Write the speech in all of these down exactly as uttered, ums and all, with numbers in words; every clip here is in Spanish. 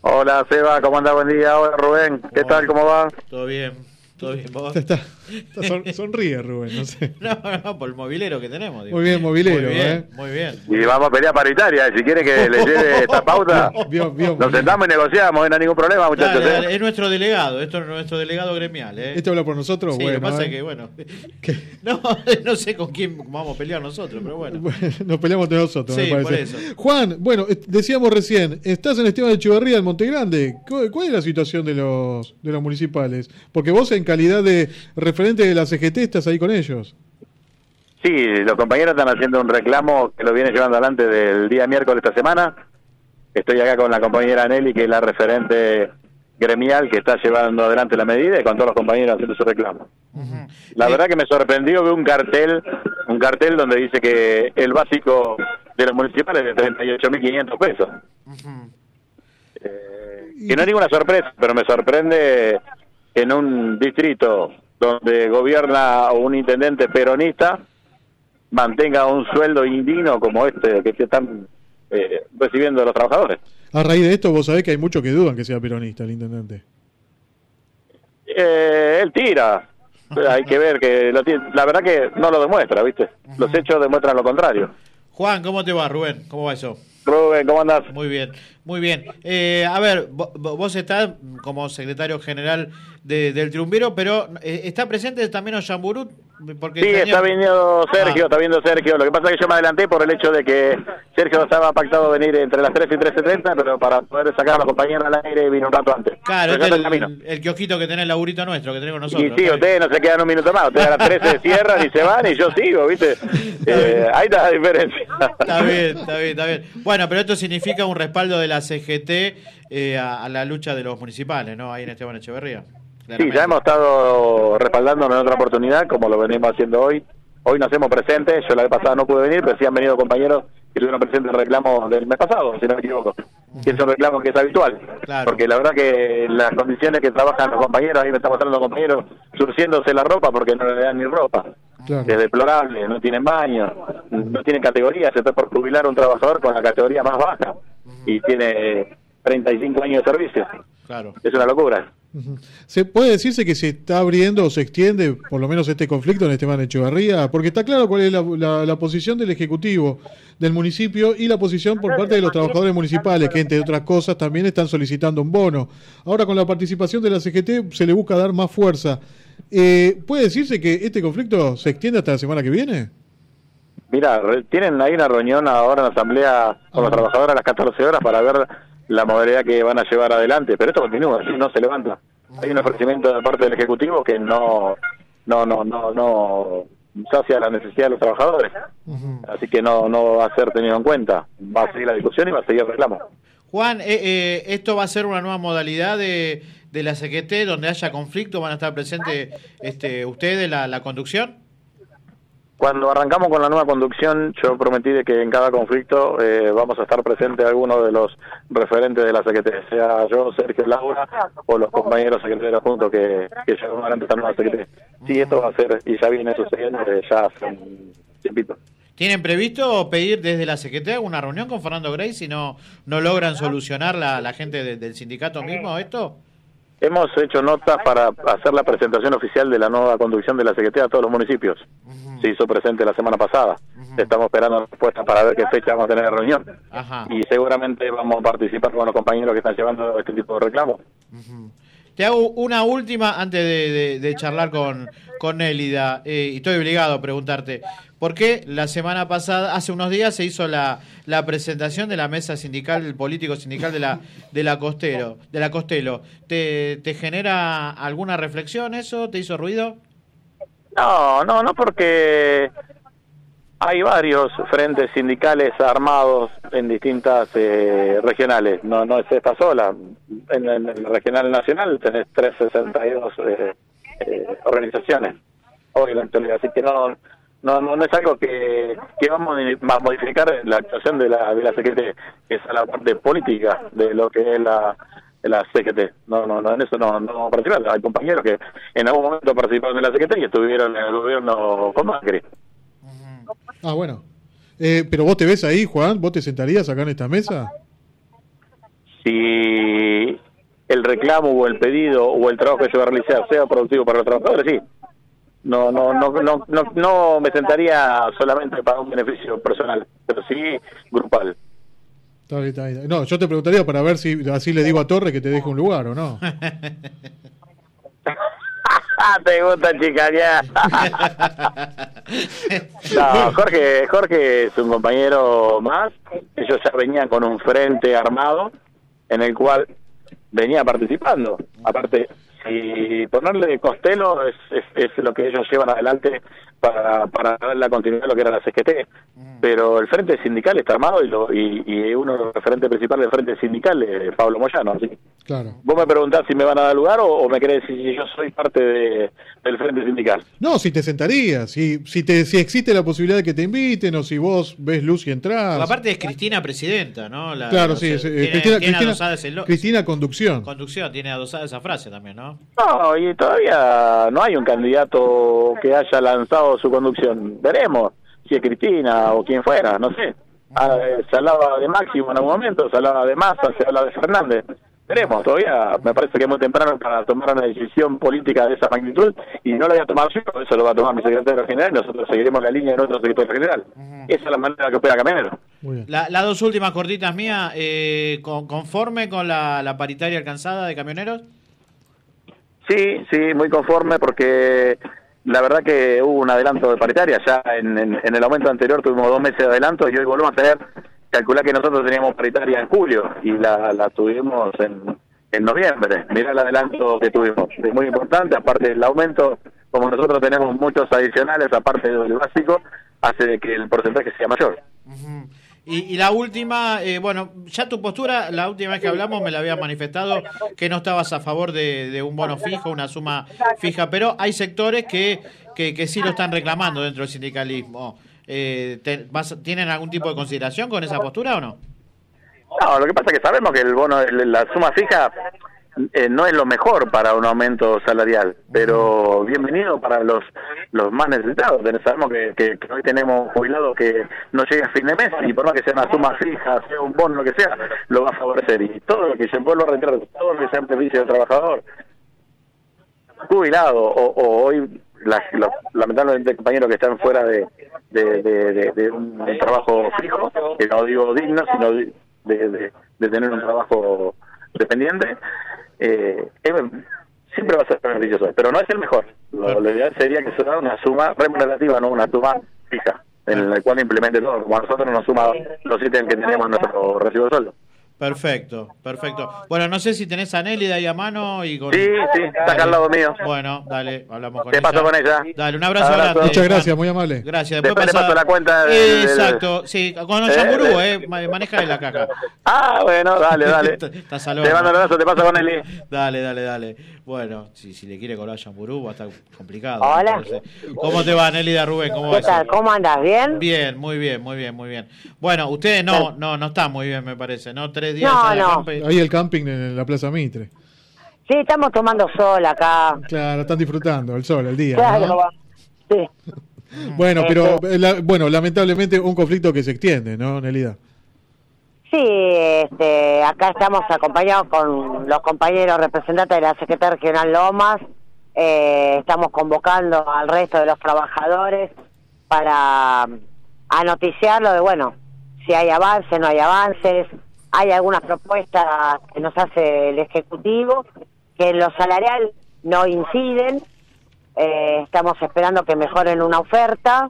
Hola Seba, ¿cómo anda? Buen día. Hola Rubén, ¿qué tal? ¿Cómo va? Todo bien, todo bien. ¿Vos? Está, está son, sonríe Rubén, no sé. No, no, por el movilero que tenemos. Digo. Muy bien, movilero, muy bien, ¿eh? Muy bien. Y vamos a pelear paritaria, si quiere que le lleve esta pauta, Vio, vio, nos sentamos y negociamos, no hay ningún problema, muchachos. Dale, dale, ¿eh? es nuestro delegado, esto es nuestro delegado gremial. ¿eh? ¿Este habla por nosotros? Sí, Bueno, lo que pasa ¿eh? es que, bueno, ¿Qué? no, no sé con quién vamos a pelear nosotros, pero bueno. Bueno, nos peleamos entre nosotros, Sí, me por parece. eso. Juan, bueno, eh, decíamos recién, estás en Esteban de Echeverría, en Montegrande. ¿Cuál, cuál es la situación de los de los municipales? Porque vos, en calidad de referente de la C G T, estás ahí con ellos. Sí, los compañeros están haciendo un reclamo que lo viene llevando adelante del día miércoles de esta semana. Estoy acá con la compañera Nelly, que es la referente gremial que está llevando adelante la medida, y con todos los compañeros haciendo su reclamo. Uh-huh. La Eh, verdad que me sorprendió ver un cartel, un cartel donde dice que el básico de los municipales es de treinta y ocho mil quinientos pesos. uh-huh. Eh, que no es ninguna sorpresa, pero me sorprende que en un distrito donde gobierna un intendente peronista mantenga un sueldo indigno como este que se están eh, recibiendo los trabajadores. A raíz de esto, vos sabés que hay muchos que dudan que sea peronista el intendente. Eh, él tira, hay que ver que lo tiene, la verdad que no lo demuestra, ¿viste? Los hechos demuestran lo contrario. Juan, ¿cómo te va, Rubén? ¿Cómo va eso? Rubén, ¿cómo andás? Muy bien, muy bien. Eh, a ver, vo- vos estás como secretario general de, del Triunviro, pero eh, ¿está presente también Ollamburu? Porque Sí, tenía- está viniendo Sergio, Ah. está viendo Sergio. Lo que pasa es que yo me adelanté por el hecho de que Sergio estaba pactado venir entre las tres y tres treinta, pero para poder sacar a los compañeros al aire vino un rato antes. Claro, Pero ya este está es en camino. el, el kiosquito que tenés, el laburito nuestro, que tenemos nosotros. Y sí, Está ustedes no se quedan un minuto más. Ustedes a las tres se cierran y se van y yo sigo, ¿viste? Eh, ahí está la diferencia. Está bien, está bien, está bien. Bueno, pero esto significa un respaldo de la C G T eh, a, a la lucha de los municipales, ¿no? Ahí en Esteban Echeverría. Sí, ya hemos estado respaldándonos en otra oportunidad, como lo venimos haciendo hoy. Hoy nos hacemos presentes, yo la vez pasada no pude venir, pero sí han venido compañeros que estuvieron presentes en el reclamo del mes pasado, si no me equivoco. Que es un reclamo que es habitual. Claro. Porque la verdad que las condiciones que trabajan los compañeros, ahí me están mostrando los compañeros surciéndose la ropa porque no le dan ni ropa. Claro. Es deplorable, no tienen baño, no tienen categoría, se está por jubilar un trabajador con la categoría más baja y tiene treinta y cinco años de servicio. Claro. Es una locura. Ujú. ¿Se puede decirse que se está abriendo o se extiende por lo menos este conflicto en Esteban Echeverría? Porque está claro cuál es la, la, la posición del Ejecutivo del municipio y la posición por parte de los trabajadores municipales, que entre otras cosas también están solicitando un bono. Ahora con la participación de la C G T se le busca dar más fuerza. Eh, ¿Puede decirse que este conflicto se extiende hasta la semana que viene? Mira, re- tienen ahí una reunión ahora en la asamblea con los Ah. trabajadores a las catorce horas para ver la modalidad que van a llevar adelante, pero esto continúa, ¿sí? No se levanta. Hay un ofrecimiento de parte del Ejecutivo que no no no no no sacia la necesidad de los trabajadores, Ujú. así que no no va a ser tenido en cuenta. Va a seguir la discusión y va a seguir el reclamo. Juan, eh, eh, ¿esto va a ser una nueva modalidad de, de la C G T donde haya conflicto? ¿Van a estar presentes este, ustedes, la, la conducción? Cuando arrancamos con la nueva conducción, yo prometí de que en cada conflicto eh, vamos a estar presentes algunos de los referentes de la C G T, sea yo, Sergio, Laura, o los compañeros secretarios juntos que, que llevan adelante esta nueva C G T. Sí, esto va a ser, y ya viene sucediendo eh, ya hace un tiempito. ¿Tienen previsto pedir desde la C G T alguna reunión con Fernando Grey si no, no logran solucionar la, la gente de- del sindicato mismo esto? Hemos hecho notas para hacer la presentación oficial de la nueva conducción de la C G T a todos los municipios. Se hizo presente la semana pasada. Estamos esperando respuestas para ver qué fecha vamos a tener la reunión. Ajá. Y seguramente vamos a participar con los compañeros que están llevando este tipo de reclamos. Te hago una última antes de, de- de charlar con, con Nélida, eh, y estoy obligado a preguntarte, ¿por qué la semana pasada, hace unos días, se hizo la, la presentación de la mesa sindical, político sindical de la, de la Costero, de la Costello? ¿Te, te genera alguna reflexión eso? ¿Te hizo ruido? No, no, no porque hay varios frentes sindicales armados en distintas eh, regionales, no no es esta sola. En, en el regional nacional tenés trescientos sesenta y dos eh, eh, organizaciones hoy en la actualidad, así que no no no, no es algo que, que vamos a modificar la actuación de la de la C G T, que es a la parte política de lo que es la de la C G T. No, no, no, en eso no, no vamos a participar. Hay compañeros que en algún momento participaron de la C G T y estuvieron en el gobierno con Macri. Ah, bueno. Eh, pero vos te ves ahí, Juan, ¿vos te sentarías acá en esta mesa? Si el reclamo o el pedido o el trabajo que se va a realizar sea productivo para los trabajadores, sí. No, no, no, no, no, no me sentaría solamente para un beneficio personal, pero sí grupal. Está bien, está bien. No, yo te preguntaría para ver si así le digo a Torres que te deje un lugar o no. Te gusta chicanear. No, Jorge, Jorge es un compañero más. Ellos ya venían con un frente armado en el cual venía participando. Aparte, si ponerle Costello es, es, es lo que ellos llevan adelante para, para dar la continuidad de lo que era la C G T. Pero el frente sindical está armado y, lo, y, y uno de los referentes principales del frente sindical es Pablo Moyano. Así. Claro. Vos me preguntás si me van a dar lugar o, o me querés decir si yo soy parte de, del frente sindical. No, si te sentarías, si, si, te, si existe la posibilidad de que te inviten o si vos ves luz y entras. Aparte es Cristina presidenta, ¿no? La, claro, no sí, sé, es, tiene, Cristina, tiene Cristina, el, Cristina Conducción. Conducción, tiene adosada esa frase también, ¿no? No, y todavía no hay un candidato que haya lanzado su conducción. Veremos si es Cristina o quien fuera, no sé. Ah, eh, se hablaba de Máximo en algún momento, se hablaba de Massa, se habla de Fernández. Veremos, todavía me parece que es muy temprano para tomar una decisión política de esa magnitud y no la voy a tomar yo, eso lo va a tomar mi secretario general y nosotros seguiremos la línea de nuestro secretario general. Uh-huh. Esa es la manera que opera Camionero. La, las dos últimas cortitas mías, eh, ¿conforme con la, la paritaria alcanzada de camioneros? Sí, sí, muy conforme porque la verdad que hubo un adelanto de paritaria, ya en, en, en el aumento anterior tuvimos dos meses de adelanto y hoy volvemos a tener, calcular que nosotros teníamos paritaria en julio y la, la tuvimos en, en noviembre. Mirá el adelanto que tuvimos, es muy importante, aparte del aumento, como nosotros tenemos muchos adicionales, aparte del básico, hace de que el porcentaje sea mayor. Uh-huh. Y, y la última, eh, bueno, ya tu postura, la última vez que hablamos me la habías manifestado que no estabas a favor de, de un bono fijo, una suma fija, pero hay sectores que, que, que sí lo están reclamando dentro del sindicalismo. Eh, te, vas, ¿Tienen algún tipo de consideración con esa postura o no? No, lo que pasa es que sabemos que el bono, la suma fija eh, no es lo mejor para un aumento salarial, pero bienvenido para los los más necesitados. Sabemos que, que, que hoy tenemos jubilados que no llegan a fin de mes y por más que sea una suma fija, sea un bono, lo que sea, lo va a favorecer. Y todo lo que se vuelva a retirar, todo lo que sea en beneficio del trabajador, jubilado o, o hoy, las, los, lamentablemente compañeros que están fuera de, de, de, de, de un, un trabajo fijo, que no digo digno, sino de, de, de tener un trabajo dependiente, eh, eh, siempre va a ser beneficioso, pero no es el mejor. Lo, lo ideal sería que se haga una suma remunerativa, no una suma fija, en la cual implemente todo, como a nosotros nos suma los ítems que tenemos en nuestro recibo de sueldo. Perfecto, perfecto. Bueno, no sé si tenés a Nélida ahí a mano y con... Sí, sí, está acá al lado mío. Bueno, dale, hablamos con Te ella. paso con ella. Dale, un abrazo, abrazo. grande. Muchas gracias, muy amable. Gracias. Después, Después pasa... le paso la cuenta del... Eh, exacto, sí, con Ollamburú, eh, eh, maneja en la caja. Ah, bueno, dale, dale. Te mando un abrazo, te paso con Eli. Dale, dale, dale. Bueno, si, si le quiere cobrar a Ollamburú va a estar complicado. Hola. ¿Cómo te va, Nélida, Rubén? ¿Cómo ¿Qué tal? ¿Cómo andas? ¿Bien? Bien, muy bien, muy bien, muy bien. Bueno, ustedes no, no, no están muy bien, me parece, ¿no? Tres días no, en la no. campe. Ahí el camping en la Plaza Mitre. Sí, estamos tomando sol acá. Claro, están disfrutando el sol, el día. Claro, ¿no? sí. Bueno, pero la, bueno, lamentablemente un conflicto que se extiende, ¿no, Nélida? Sí, este, acá estamos acompañados con los compañeros representantes de la Secretaría Regional Lomas. Eh, estamos convocando al resto de los trabajadores para anoticiarlo de, bueno, si hay avances, no hay avances. Hay algunas propuestas que nos hace el Ejecutivo que en lo salarial no inciden. Eh, estamos esperando que mejoren una oferta.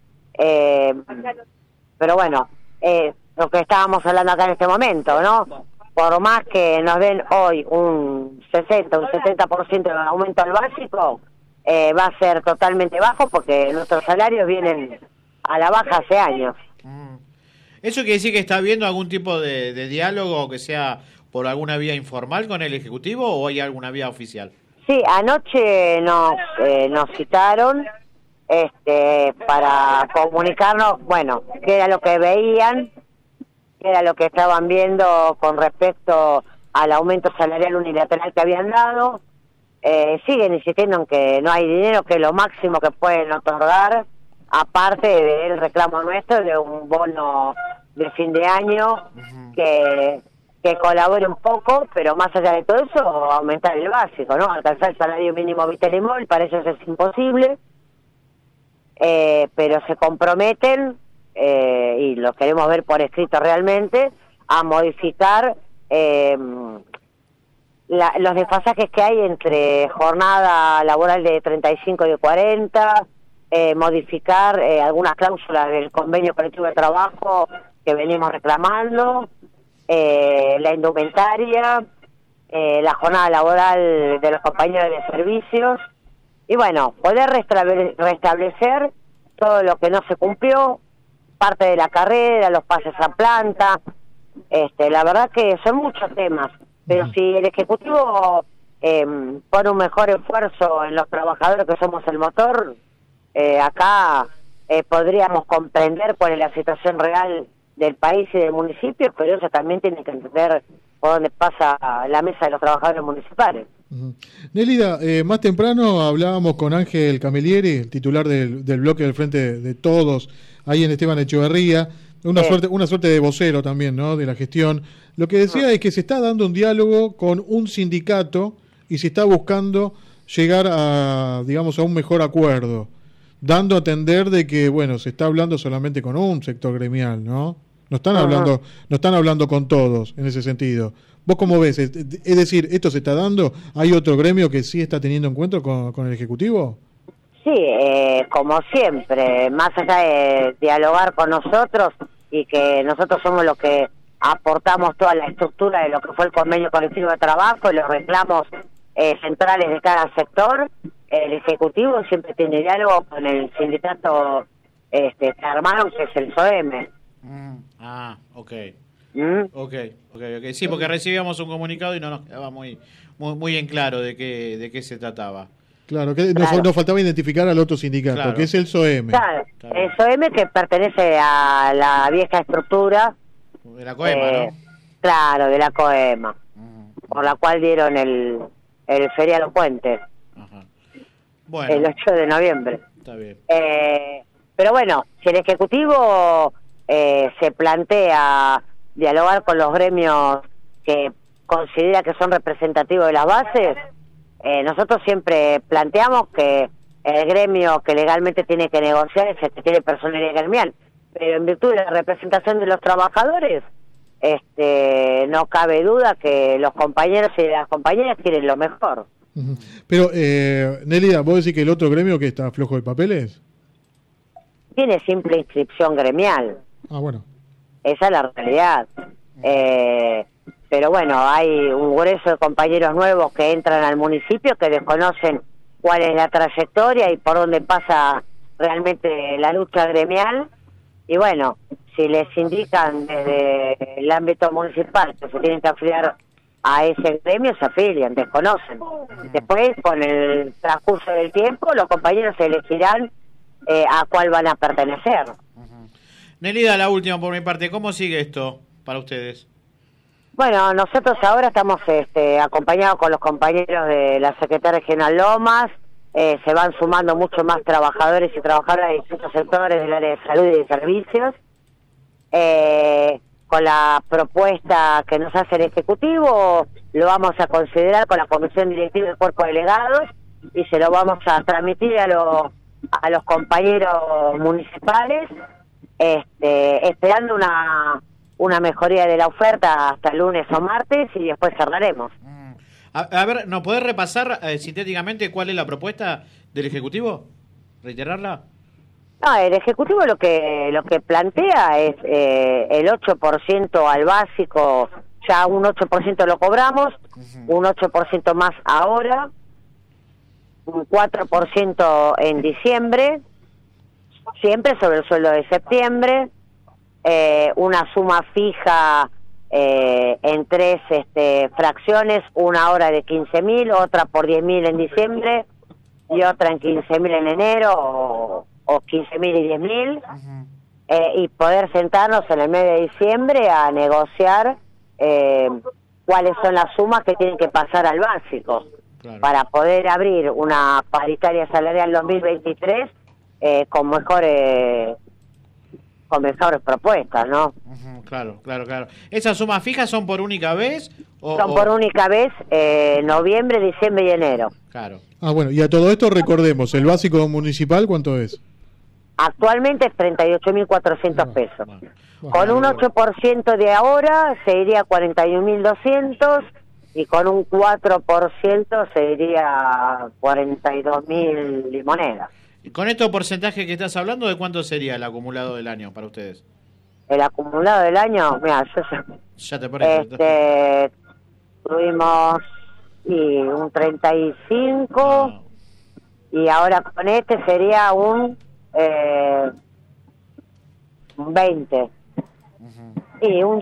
Eh, pero bueno, eh, lo que estábamos hablando acá en este momento, ¿no? Por más que nos den hoy un sesenta, un setenta por ciento de aumento al básico, eh, va a ser totalmente bajo porque nuestros salarios vienen a la baja hace años. Mm. ¿Eso quiere decir que está habiendo algún tipo de, de diálogo que sea por alguna vía informal con el Ejecutivo o hay alguna vía oficial? Sí, anoche nos, eh, nos citaron este, para comunicarnos, bueno, qué era lo que veían, qué era lo que estaban viendo con respecto al aumento salarial unilateral que habían dado. Eh, siguen insistiendo en que no hay dinero, que es lo máximo que pueden otorgar, aparte del reclamo nuestro de un bono de fin de año, uh-huh. que que colabore un poco, pero más allá de todo eso, aumentar el básico, ¿no? Alcanzar el salario mínimo vital y móvil, para ellos es imposible, eh, pero se comprometen, eh, y lo queremos ver por escrito realmente, a modificar eh, la, los desfasajes que hay entre jornada laboral de treinta y cinco y de cuarenta, eh, modificar eh, algunas cláusulas del convenio colectivo de trabajo que venimos reclamando, eh, la indumentaria, eh, la jornada laboral de los compañeros de servicios, y bueno, poder restable- restablecer todo lo que no se cumplió, parte de la carrera, los pases a planta. Este, la verdad que son muchos temas, pero uh-huh. si el Ejecutivo eh, pone un mejor esfuerzo en los trabajadores que somos el motor, eh, acá eh, podríamos comprender cuál es la situación real del país y del municipio, pero eso también tiene que entender por dónde pasa la mesa de los trabajadores municipales. Uh-huh. Nélida, eh, más temprano hablábamos con Ángel Camilleri, el titular del, del bloque del Frente de, de Todos, ahí en Esteban Echeverría, una sí. suerte una suerte de vocero también, ¿no?, de la gestión. Lo que decía uh-huh. es que se está dando un diálogo con un sindicato y se está buscando llegar a, digamos, a un mejor acuerdo, dando a entender de que, bueno, se está hablando solamente con un sector gremial, ¿no? No están uh-huh. hablando, no están hablando con todos en ese sentido. ¿Vos cómo ves? Es, es decir, ¿esto se está dando? ¿Hay otro gremio que sí está teniendo encuentro con, con el Ejecutivo? Sí, eh, como siempre, más allá de dialogar con nosotros y que nosotros somos los que aportamos toda la estructura de lo que fue el convenio colectivo de trabajo y los reclamos eh, centrales de cada sector, el Ejecutivo siempre tiene diálogo con el sindicato este, que armaron, que es el S O E M. Mm, ah, ok. ¿Mm? ok, ok, ok. Sí, porque recibíamos un comunicado y no nos quedaba muy, muy, muy en claro de qué, de qué se trataba. Claro, que claro. Nos, nos faltaba identificar al otro sindicato, claro. que es el S O E M. Claro, el S O E M que pertenece a la vieja estructura. De la COEMA, eh, ¿no? Claro, de la COEMA, uh-huh. por la cual dieron el, el feriado puente. Ajá. Bueno. El ocho de noviembre. Está bien. Eh, pero bueno, si el Ejecutivo eh, se plantea dialogar con los gremios que considera que son representativos de las bases, eh, nosotros siempre planteamos que el gremio que legalmente tiene que negociar es el que tiene personalidad gremial, pero en virtud de la representación de los trabajadores, este, no cabe duda que los compañeros y las compañeras quieren lo mejor. Uh-huh. Pero, eh, Nélida, ¿vos decís que el otro gremio que está flojo de papeles? Tiene simple inscripción gremial. Ah, bueno. Esa es la realidad. Eh, pero bueno, hay un grueso de compañeros nuevos que entran al municipio que desconocen cuál es la trayectoria y por dónde pasa realmente la lucha gremial. Y bueno, si les indican desde el ámbito municipal que se tienen que afiliar a ese gremio, se afilian, desconocen. Después, con el transcurso del tiempo, los compañeros se elegirán eh, a cuál van a pertenecer. Uh-huh. Nélida, la última por mi parte, ¿cómo sigue esto para ustedes? Bueno, nosotros ahora estamos este, acompañados con los compañeros de la Secretaría Regional Lomas, eh, se van sumando mucho más trabajadores y trabajadoras de distintos sectores del área de salud y de servicios, eh, con la propuesta que nos hace el Ejecutivo, lo vamos a considerar con la Comisión Directiva del Cuerpo de Delegados y se lo vamos a transmitir a los, a los compañeros municipales, este, esperando una... una mejoría de la oferta hasta el lunes o martes y después cerraremos. Mm. A, a ver, ¿nos podés repasar eh, sintéticamente cuál es la propuesta del Ejecutivo? ¿Reiterarla? No, el Ejecutivo lo que lo que plantea es eh, el ocho por ciento al básico, ya un ocho por ciento lo cobramos, uh-huh. un ocho por ciento más ahora, un cuatro por ciento en diciembre, siempre sobre el sueldo de septiembre, Eh, una suma fija eh, en tres este, fracciones, una hora de quince mil, otra por diez mil en diciembre y otra en quince mil en enero o, o quince mil y diez mil, uh-huh. eh, y poder sentarnos en el mes de diciembre a negociar eh, cuáles son las sumas que tienen que pasar al básico, claro, para poder abrir una paritaria salarial dos mil veintitrés eh, con mejores con mejores propuestas, ¿no? Uh-huh, claro, claro, claro. ¿Esas sumas fijas son por única vez? O, Son o... por única vez eh, noviembre, diciembre y enero. Claro. Ah, bueno, y a todo esto recordemos, ¿el básico municipal cuánto es? Actualmente es treinta y ocho mil cuatrocientos pesos. Bueno. Con un ocho por ciento de ahora se iría a cuarenta y un mil doscientos y con un cuatro por ciento se iría a cuarenta y dos mil limonedas. ¿Y con estos porcentajes que estás hablando, de cuánto sería el acumulado del año para ustedes? El acumulado del año, mira, yo Ya te pones. este, tuvimos y un treinta y cinco No. y ahora con este sería un, eh, un veinte. Uh-huh. Y un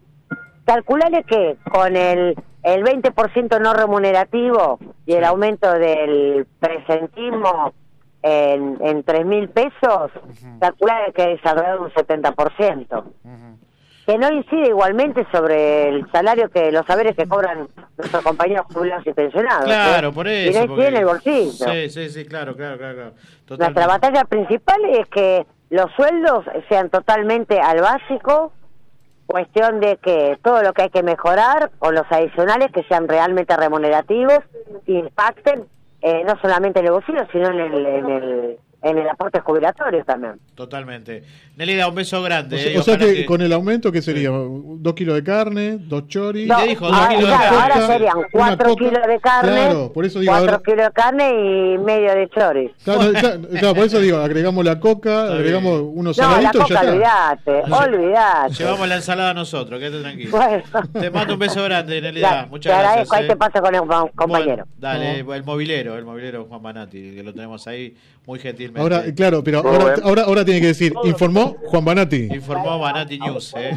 calculale que con el el veinte por ciento no remunerativo y el Sí. aumento del presentismo en, en tres mil pesos, Uh-huh. calculale que es alrededor de un setenta por ciento. Uh-huh. Que no incide igualmente sobre el salario que los saberes que cobran nuestros compañeros jubilados y pensionados. Claro, ¿eh? por Y eso. no incide porque- en el bolsillo. Sí, sí, sí, claro, claro, claro. claro. Nuestra Totalmente. batalla principal es que los sueldos sean totalmente al básico, cuestión de que todo lo que hay que mejorar o los adicionales que sean realmente remunerativos impacten eh, no solamente en el bolsillo, sino en el, en el, en el aporte jubilatorio también. Totalmente. Nelida, un beso grande. O sea, eh, o sea ojalá que, que- con el aumento, ¿qué sería? ¿Dos kilos de carne? ¿Dos choris? No, te dijo, dos ahora, kilos de claro, carne. ahora serían Una cuatro coca. kilos de carne, Claro, por eso digo, cuatro ahora- kilos de carne y medio de choris. Claro, claro, claro, por eso digo, agregamos la coca, Está agregamos bien. unos No, la saladitos y ya coca, está. olvidate, Lle- olvidate. Llevamos la ensalada nosotros, quédate tranquilo. Bueno. Te mando un beso grande, Nelida. Ya, Muchas te gracias. agradezco, ahí eh. te paso con el com- compañero. Bueno, dale, el movilero, el movilero Juan Banati, que lo tenemos ahí muy gentilmente. Ahora, claro, pero Muy ahora, bien. ahora, ahora tiene que decir, informó Juan Banati. Informó Banati News, ¿eh?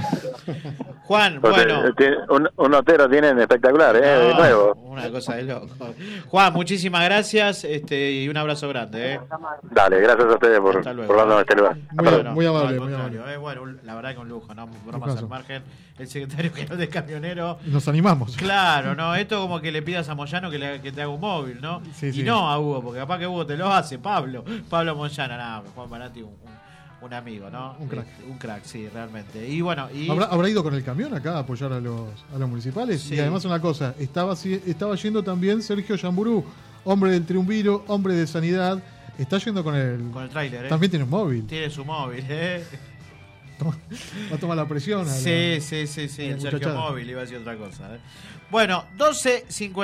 Juan, Porque, bueno. eh, tiene- un, un notero tienen espectacular, ¿eh? De No, nuevo. una cosa de loco. Juan, muchísimas gracias este, y un abrazo grande, ¿eh? Dale, gracias a ustedes por, Hasta luego. por darnos este lugar. Hasta Muy luego. bien. muy amable, al muy contrario, amable. eh, bueno, un- la verdad que un lujo, ¿no? Bromas Lujazo. al margen. El secretario general de camionero. Nos animamos. Claro, no, esto como que le pidas a Moyano que, le, que te haga un móvil, ¿no? Sí, y sí. no a Hugo, porque capaz que Hugo te lo hace, Pablo. Pablo Moyano, nada, Juan Banati, un, un, un amigo, ¿no? Un crack. Este, un crack, sí, realmente. Y bueno, y. ¿Habrá, habrá ido con el camión acá a apoyar a los, a los municipales? Sí. Y además una cosa, estaba, si- estaba yendo también Sergio Yamburú, hombre del triunviro, hombre de sanidad, está yendo con el... Con el tráiler, ¿eh? También tiene un móvil. Tiene su móvil, ¿eh? Toma- va a tomar la presión. a la- Sí, sí, sí, sí. a la El Sergio muchachada. Móvil iba a decir otra cosa. ¿eh? Bueno, doce cincuenta.